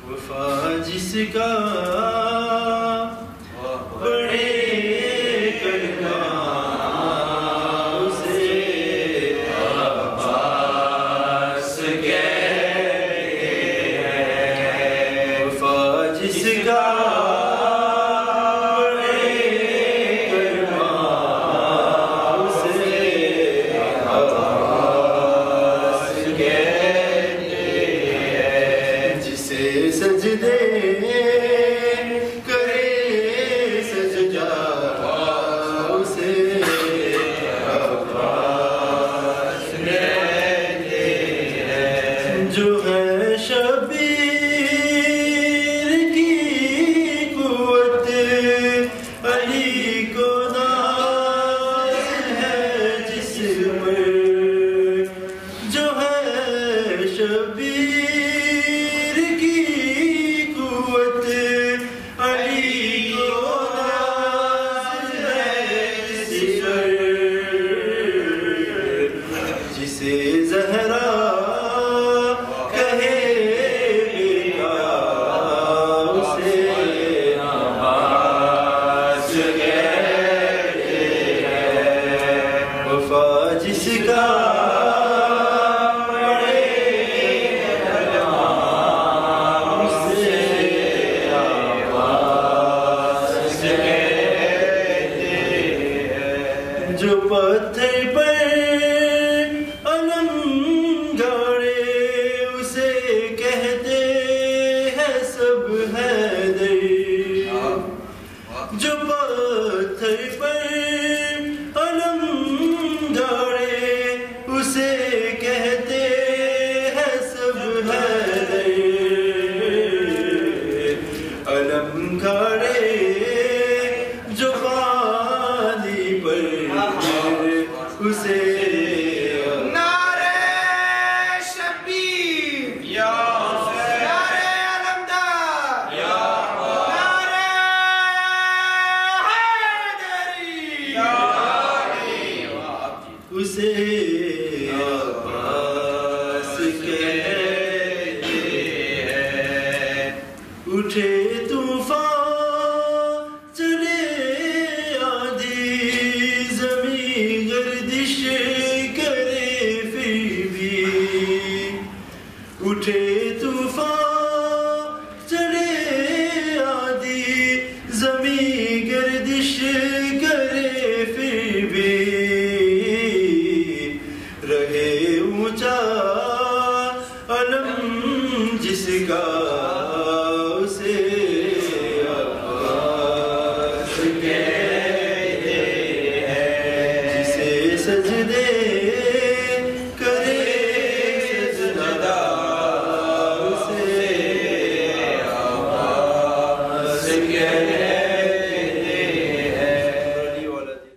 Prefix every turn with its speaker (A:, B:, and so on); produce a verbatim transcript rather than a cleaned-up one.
A: وفا جس کا بڑے کرنا اسے عباس کہتے ہیں. وفا جس کا سجدے کرے سجدہ اسے عباس کہتے ہیں. جو ہے شبیر کی قوت علی کو ناز ہے جس پر. جو ہے شبیر جسے زہرا کہے بیٹا اسے عباس کہتے ہیں. وفا جس کا بڑے کرنا اسے عباس کہتے ہیں. جو پتھر پر جو پتھر پر علم گاڑے اسے کہتے ہیں سب حیدر. علم گاڑے جو پانی پر اسے اسے عباس کہتے ہیں. اٹھے طوفان چلے آندھی زمین گردش کرے پھر بھی. اٹھے طوفان چلے آندھی زمین گردش کرے پھر بھی. رہے اونچا علم جس کا اسے عباس کہتے ہیں. جسے سجدے